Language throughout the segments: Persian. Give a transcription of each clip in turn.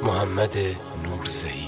محمد نورزهی.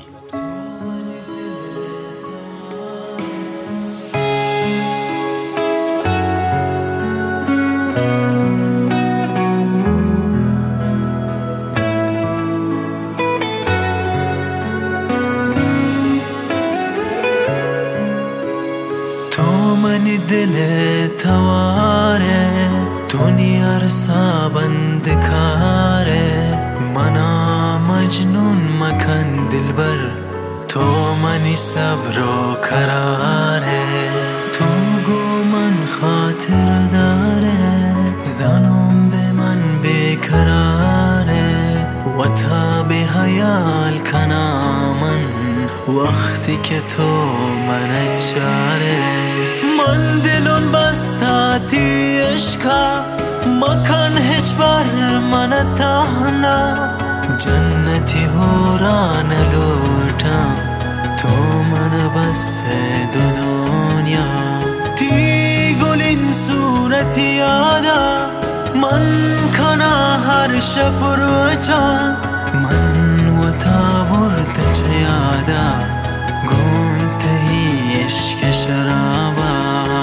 تو منی دل تواره، دنیا رسا بند کاره، منا مجنون مکن دلبر، تو منی صبر و قراره. تو گو من خاطر داره، زنم به من بیقراره، و تا به حیال کنامن وقتی که تو من چاره. من دلون بستاتی عشقا، مکن هیچ بر من تهنا، جنتی هوران لوٹا، تو من بس دو دنیا. تی گلین صورتی یادا، من کنا هر شب روچا، من و تا برد چه یادا، گونتهی عشق شرابا.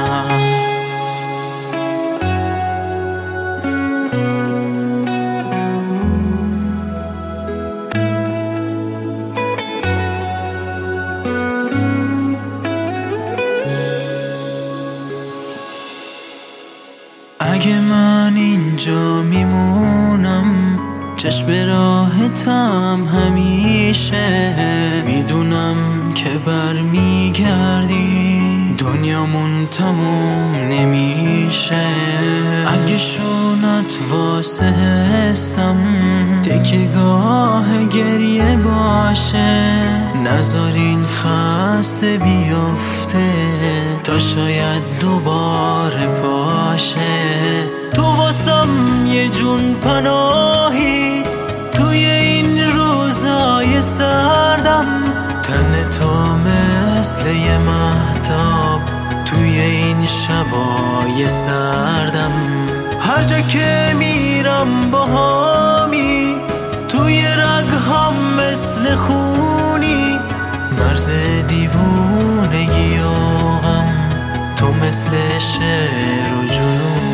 اگه من اینجا میمونم، چشم راحتم همیشه، میدونم که برمیگردی، دنیامون تموم نمیشه. اگه شونت واسه حسم تکیگاه گریه باشه، نذارین خسته بیفته تا شاید دوباره پاشه. تو واسم یه جون پناهی توی این روزای سردم، تن تو مثل یه مهتاب توی این شبای سردم. هر جا که میرم باهامی، توی رگهام مثل خونی، مرز دیوونگی و غم، تو مثل شعر و جنون.